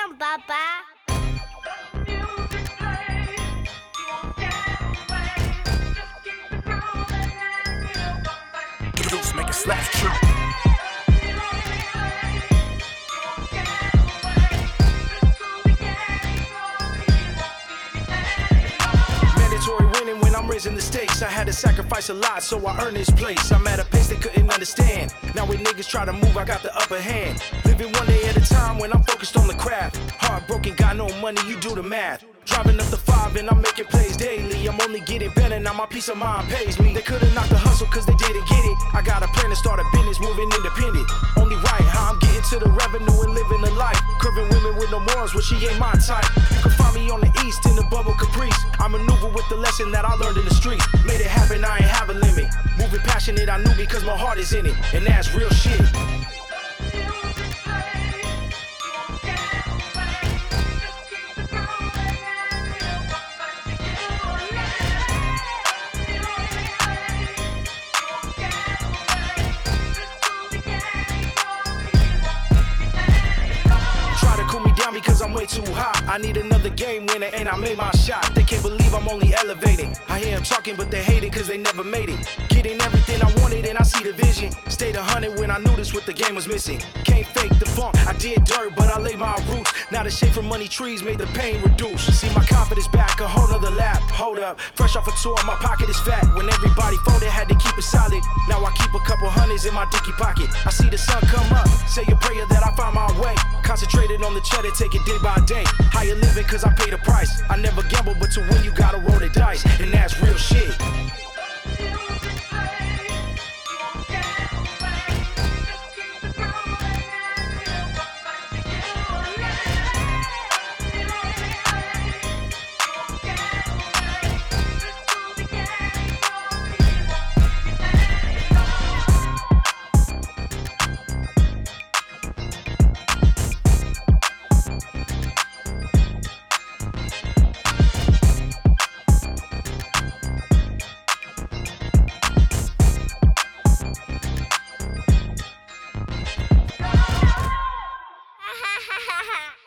them, Papa. Produce, make it slap true. Mandatory winning when I'm raising the stakes. I had to sacrifice a lot, so I earned this place. I'm at a pace they couldn't understand. Now when niggas try to move, I got the upper hand. Living one day at a time when I'm focused on the craft. Heartbroken, got no money, you do the math. Driving up the 5 and I'm making plays daily. I'm only getting better, now my peace of mind pays me. They could've knocked the hustle cause they didn't get it. I got a plan to start a business, moving independent. Only right, how I'm getting to the revenue and living a life. Curving women with no morals, well she ain't my type. You can find me on the east in the bubble caprice. I maneuver with the lesson that I learned in the streets. Made it happen, I ain't have a limit. Moving passionate, I knew because my heart is in it. And that's real shit. Because I'm way too hot. I need another game winner and I made my shot. They can't believe I'm only elevating. I hear them talking but they hate it cause they never made it. Getting everything I wanted and I see the vision. Stayed 100 when I knew this what the game was missing. Can't fake the funk, I did dirt but I laid my roots. Now the shade from money trees made the pain reduce. See my confidence back, a whole nother lap. Hold up, fresh off a tour, my pocket is fat. When everybody folded, had to keep it solid. Now I keep a couple hundreds in my dicky pocket. I see the sun come up, say a prayer that I find my way. Concentrated on the cheddar, take it day by day. Higher living cause I pay the price. I never gamble but to win you gotta roll the dice. And that's real shit. Ha ha ha ha.